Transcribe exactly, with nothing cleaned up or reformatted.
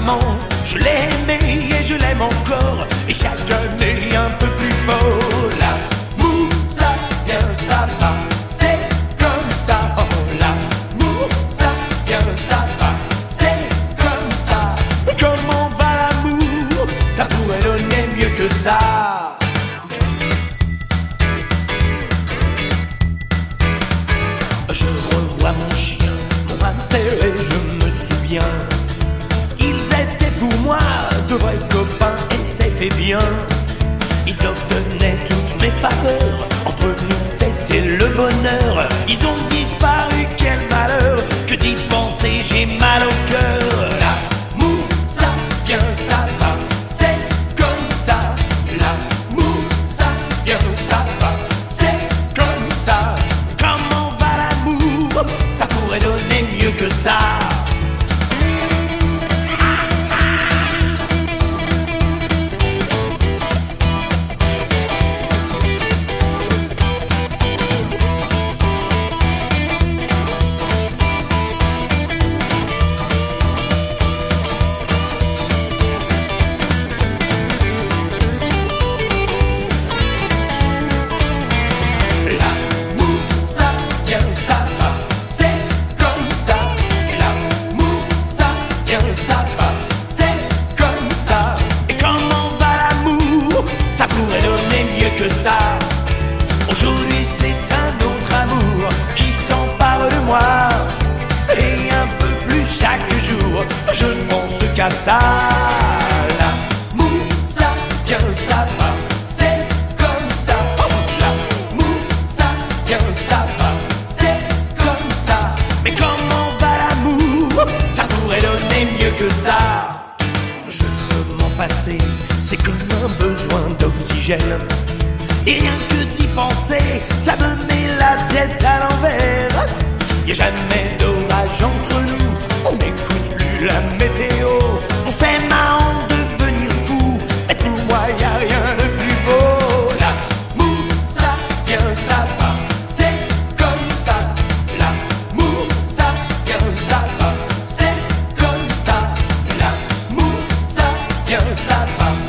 maman, je l'aimais et je l'aime encore, et chaque année un peu plus fort. L'amour, ça vient, ça va, c'est comme ça. Oh, l'amour, ça vient, ça va, c'est comme ça. Comment va l'amour? Ça pourrait donner mieux que ça. Je revois mon chien, mon hamster, et je me souviens, ils étaient pour moi de vrais copains et c'était bien. Ils obtenaient toutes mes faveurs, entre nous c'était le bonheur. Ils ont disparu, quel malheur, que d'y penser j'ai mal au cœur. L'amour, ça vient, ça va, c'est comme ça. L'amour, ça vient, ça va, c'est comme ça. Comment va l'amour? Ça pourrait donner mieux que ça. Ça va, c'est comme ça. Et comment va l'amour? Ça pourrait donner mieux que ça. Aujourd'hui c'est un autre amour qui s'empare de moi, et un peu plus chaque jour je ne pense qu'à ça. L'amour, ça vient, ça va, c'est comme ça. Oh, l'amour, ça vient, ça va, c'est comme ça. Mais comment va l'amour? Ça pourrait donner mieux que ça. Je veux m'en passer, c'est comme un besoin d'oxygène. Et rien que d'y penser, ça me met la tête à l'envers. Y'a jamais d'orage entre nous, on n'écoute plus la météo. On s'aime à en devenir fou, et pour moi y'a rien de plus beau. L'amour, ça vient, ça va, c'est comme ça. L'amour, ça vient, ça va, c'est comme ça. L'amour, ça vient, ça va,